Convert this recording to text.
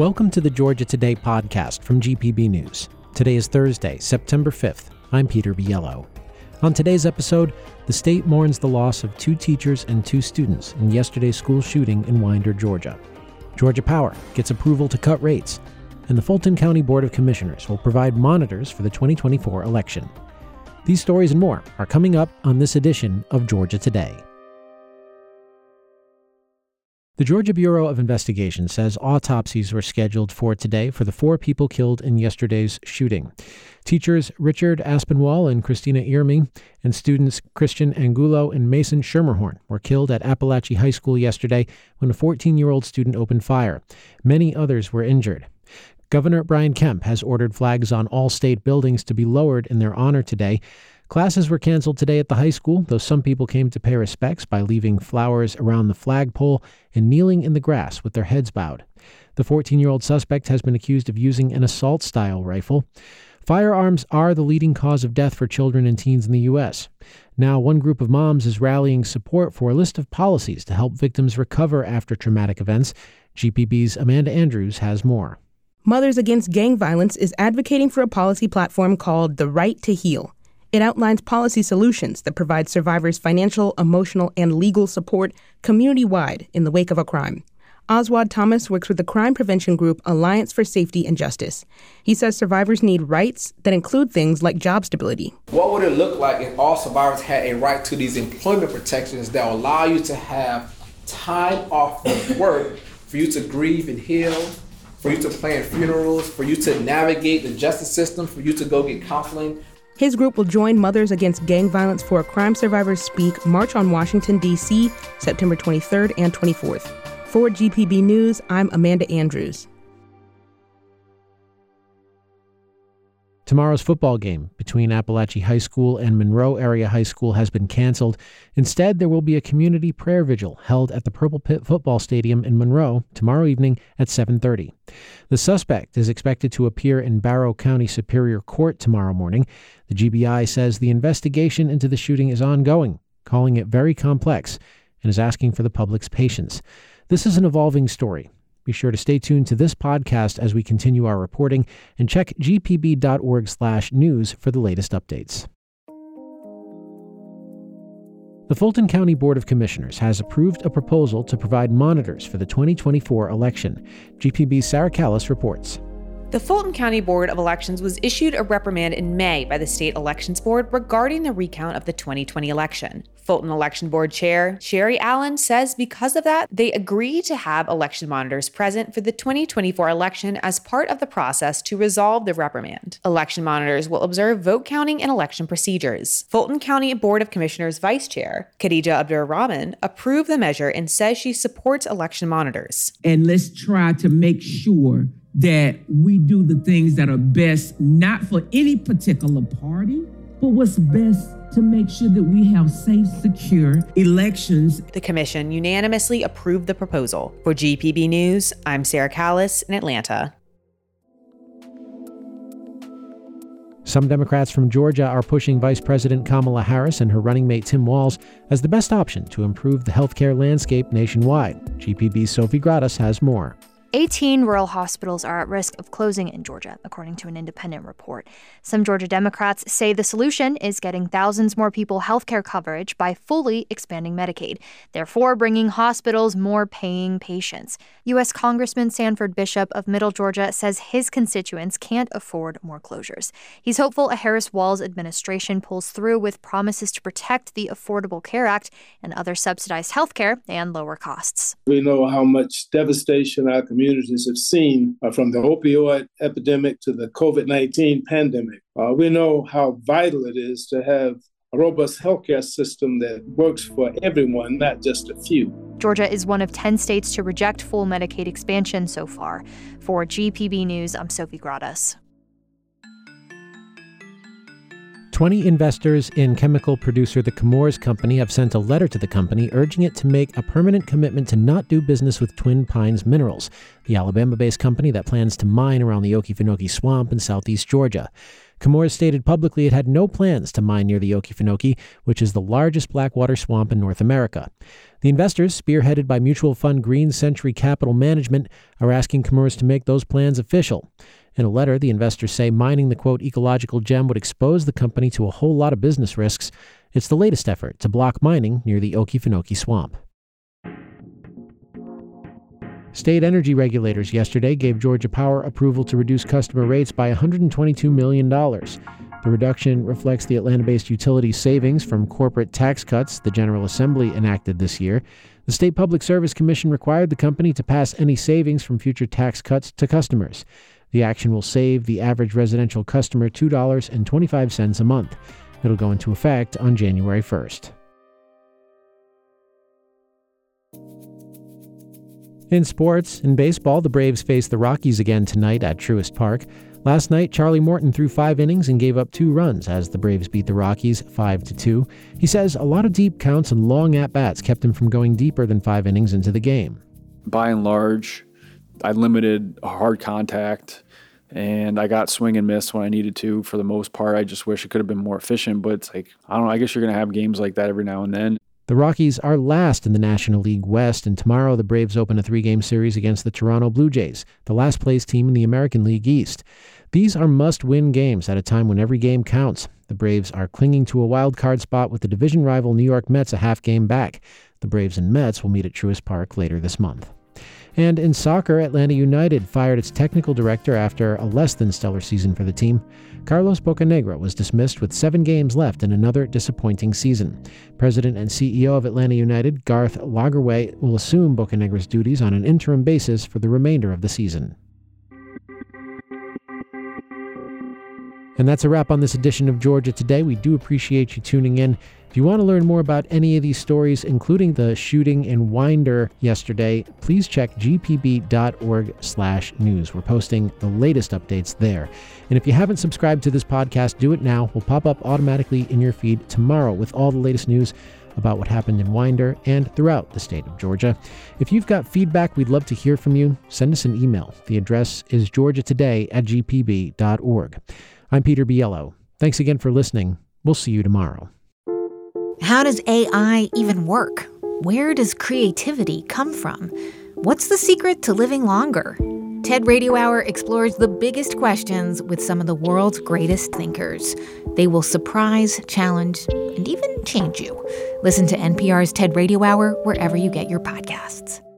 Welcome to the Georgia Today podcast from GPB News. Today is Thursday, September 5th. I'm Peter Biello. On today's episode, the state mourns the loss of 2 teachers and 2 students in yesterday's school shooting in Winder, Georgia. Georgia Power gets approval to cut rates, and the Fulton County Board of Commissioners will provide monitors for the 2024 election. These stories and more are coming up on this edition of Georgia Today. The Georgia Bureau of Investigation says autopsies were scheduled for today for the 4 people killed in yesterday's shooting. Teachers Richard Aspinwall and Christina Irmi and students Christian Angulo and Mason Schermerhorn were killed at Appalachia High School yesterday when a 14-year-old student opened fire. Many others were injured. Governor Brian Kemp has ordered flags on all state buildings to be lowered in their honor today. Classes were canceled today at the high school, though some people came to pay respects by leaving flowers around the flagpole and kneeling in the grass with their heads bowed. The 14-year-old suspect has been accused of using an assault-style rifle. Firearms are the leading cause of death for children and teens in the U.S. Now, one group of moms is rallying support for a list of policies to help victims recover after traumatic events. GPB's Amanda Andrews has more. Mothers Against Gang Violence is advocating for a policy platform called The Right to Heal. It outlines policy solutions that provide survivors financial, emotional, and legal support community-wide in the wake of a crime. Oswald Thomas works with the crime prevention group Alliance for Safety and Justice. He says survivors need rights that include things like job stability. What would it look like if all survivors had a right to these employment protections that will allow you to have time off of work for you to grieve and heal, for you to plan funerals, for you to navigate the justice system, for you to go get counseling? His group will join Mothers Against Gang Violence for a Crime Survivors Speak March on Washington, D.C., September 23rd and 24th. For GPB News, I'm Amanda Andrews. Tomorrow's football game between Appalachia High School and Monroe Area High School has been canceled. Instead, there will be a community prayer vigil held at the Purple Pit Football Stadium in Monroe tomorrow evening at 7:30. The suspect is expected to appear in Barrow County Superior Court tomorrow morning. The GBI says the investigation into the shooting is ongoing, calling it very complex, and is asking for the public's patience. This is an evolving story. Be sure to stay tuned to this podcast as we continue our reporting and check gpb.org/news for the latest updates. The Fulton County Board of Commissioners has approved a proposal to provide monitors for the 2024 election. GPB's Sarah Callis reports. The Fulton County Board of Elections was issued a reprimand in May by the State Elections Board regarding the recount of the 2020 election. Fulton Election Board Chair Sherry Allen says because of that, they agreed to have election monitors present for the 2024 election as part of the process to resolve the reprimand. Election monitors will observe vote counting and election procedures. Fulton County Board of Commissioners Vice Chair Khadija Abdur-Rahman approved the measure and says she supports election monitors. And let's try to make sure that we do the things that are best, not for any particular party, but what's best to make sure that we have safe, secure elections. The commission unanimously approved the proposal. For GPB News, I'm Sarah Callis in Atlanta. Some Democrats from Georgia are pushing Vice President Kamala Harris and her running mate Tim Walz as the best option to improve the healthcare landscape nationwide. GPB's Sophie Gradas has more. 18 rural hospitals are at risk of closing in Georgia, according to an independent report. Some Georgia Democrats say the solution is getting thousands more people health care coverage by fully expanding Medicaid, therefore bringing hospitals more paying patients. U.S. Congressman Sanford Bishop of Middle Georgia says his constituents can't afford more closures. He's hopeful a Harris-Walz administration pulls through with promises to protect the Affordable Care Act and other subsidized health care and lower costs. We know how much devastation our communities have seen from the opioid epidemic to the COVID-19 pandemic. We know how vital it is to have a robust healthcare system that works for everyone, not just a few. Georgia is one of 10 states to reject full Medicaid expansion so far. For GPB News, I'm Sophie Gradas. 20 investors in chemical producer The Chemours Company have sent a letter to the company urging it to make a permanent commitment to not do business with Twin Pines Minerals, the Alabama-based company that plans to mine around the Okefenokee Swamp in southeast Georgia. Chemours stated publicly it had no plans to mine near the Okefenokee, which is the largest blackwater swamp in North America. The investors, spearheaded by mutual fund Green Century Capital Management, are asking Chemours to make those plans official. In a letter, the investors say mining the, quote, ecological gem would expose the company to a whole lot of business risks. It's the latest effort to block mining near the Okefenokee swamp. State energy regulators yesterday gave Georgia Power approval to reduce customer rates by $122 million. The reduction reflects the Atlanta-based utility's savings from corporate tax cuts the General Assembly enacted this year. The State Public Service Commission required the company to pass any savings from future tax cuts to customers. The action will save the average residential customer $2.25 a month. It'll go into effect on January 1st. In sports, in baseball, the Braves face the Rockies again tonight at Truist Park. Last night, Charlie Morton threw 5 innings and gave up 2 runs as the Braves beat the Rockies 5-2. He says a lot of deep counts and long at-bats kept him from going deeper than 5 innings into the game. By and large, I limited hard contact, and I got swing and miss when I needed to for the most part. I just wish it could have been more efficient, but it's like, I don't know, I guess you're going to have games like that every now and then. The Rockies are last in the National League West, and tomorrow the Braves open a 3-game series against the Toronto Blue Jays, the last-place team in the American League East. These are must-win games at a time when every game counts. The Braves are clinging to a wild-card spot with the division rival New York Mets a half game back. The Braves and Mets will meet at Truist Park later this month. And in soccer, Atlanta United fired its technical director after a less-than-stellar season for the team. Carlos Bocanegra was dismissed with 7 games left in another disappointing season. President and CEO of Atlanta United, Garth Lagerwey, will assume Bocanegra's duties on an interim basis for the remainder of the season. And that's a wrap on this edition of Georgia Today. We do appreciate you tuning in. If you want to learn more about any of these stories, including the shooting in Winder yesterday, please check gpb.org/news. We're posting the latest updates there. And if you haven't subscribed to this podcast, do it now. We'll pop up automatically in your feed tomorrow with all the latest news about what happened in Winder and throughout the state of Georgia. If you've got feedback, we'd love to hear from you. Send us an email. The address is georgiatoday@gpb.org. I'm Peter Biello. Thanks again for listening. We'll see you tomorrow. How does AI even work? Where does creativity come from? What's the secret to living longer? TED Radio Hour explores the biggest questions with some of the world's greatest thinkers. They will surprise, challenge, and even change you. Listen to NPR's TED Radio Hour wherever you get your podcasts.